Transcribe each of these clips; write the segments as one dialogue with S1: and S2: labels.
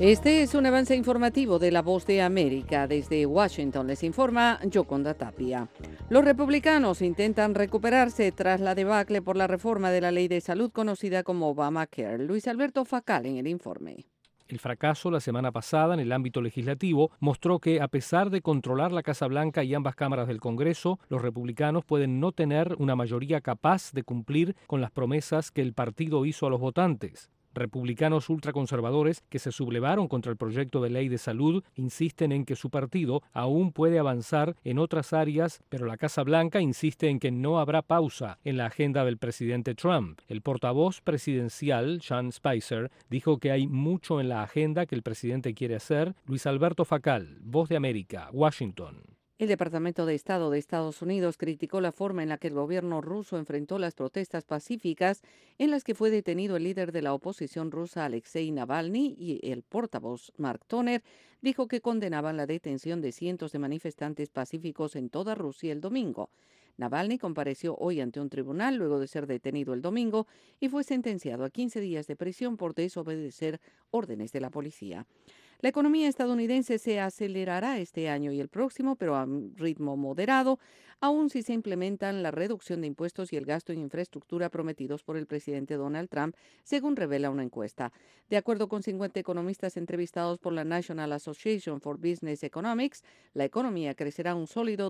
S1: Este es un avance informativo de La Voz de América. Desde Washington les informa Yoconda Tapia. Los republicanos intentan recuperarse tras la debacle por la reforma de la ley de salud conocida como Obamacare. Luis Alberto Facal en el informe.
S2: El fracaso la semana pasada en el ámbito legislativo mostró que, a pesar de controlar la Casa Blanca y ambas cámaras del Congreso, los republicanos pueden no tener una mayoría capaz de cumplir con las promesas que el partido hizo a los votantes. Republicanos ultraconservadores que se sublevaron contra el proyecto de ley de salud insisten en que su partido aún puede avanzar en otras áreas, pero la Casa Blanca insiste en que no habrá pausa en la agenda del presidente Trump. El portavoz presidencial, Sean Spicer, dijo que hay mucho en la agenda que el presidente quiere hacer. Luis Alberto Facal, Voz de América, Washington.
S1: El Departamento de Estado de Estados Unidos criticó la forma en la que el gobierno ruso enfrentó las protestas pacíficas en las que fue detenido el líder de la oposición rusa Alexei Navalny, y el portavoz Mark Toner dijo que condenaban la detención de cientos de manifestantes pacíficos en toda Rusia el domingo. Navalny compareció hoy ante un tribunal luego de ser detenido el domingo y fue sentenciado a 15 días de prisión por desobedecer órdenes de la policía. La economía estadounidense se acelerará este año y el próximo, pero a un ritmo moderado, aun si se implementan la reducción de impuestos y el gasto en infraestructura prometidos por el presidente Donald Trump, según revela una encuesta. De acuerdo con 50 economistas entrevistados por la National Association for Business Economics, la economía crecerá un sólido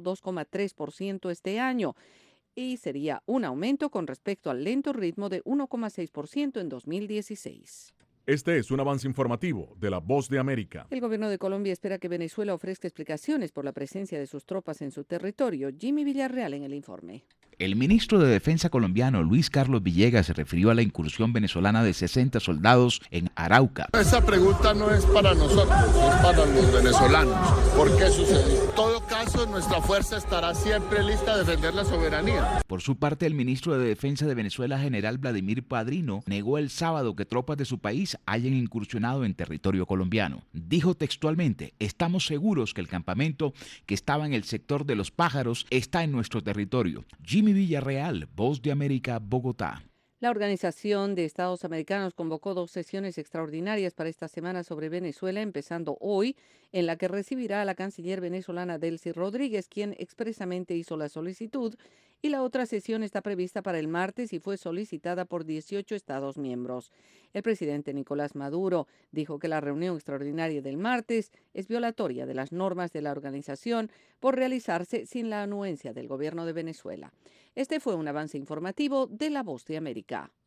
S1: 2,3% este año, y sería un aumento con respecto al lento ritmo de 1,6% en 2016.
S3: Este es un avance informativo de La Voz de América.
S1: El gobierno de Colombia espera que Venezuela ofrezca explicaciones por la presencia de sus tropas en su territorio. Jimmy Villarreal en el informe.
S4: El ministro de Defensa colombiano, Luis Carlos Villegas, se refirió a la incursión venezolana de 60 soldados en Arauca.
S5: Esa pregunta no es para nosotros, es para los venezolanos. ¿Por qué sucedió? En todo caso, nuestra fuerza estará siempre lista a defender la soberanía.
S4: Por su parte, el ministro de Defensa de Venezuela, general Vladimir Padrino, negó el sábado que tropas de su país hayan incursionado en territorio colombiano. Dijo textualmente: estamos seguros que el campamento que estaba en el sector de Los Pájaros está en nuestro territorio. Jimmy Villarreal, Voz de América, Bogotá.
S1: La Organización de Estados Americanos convocó 2 sesiones extraordinarias para esta semana sobre Venezuela, empezando hoy, en la que recibirá a la canciller venezolana Delcy Rodríguez, quien expresamente hizo la solicitud, y la otra sesión está prevista para el martes y fue solicitada por 18 Estados miembros. El presidente Nicolás Maduro dijo que la reunión extraordinaria del martes es violatoria de las normas de la organización por realizarse sin la anuencia del gobierno de Venezuela. Este fue un avance informativo de La Voz de América.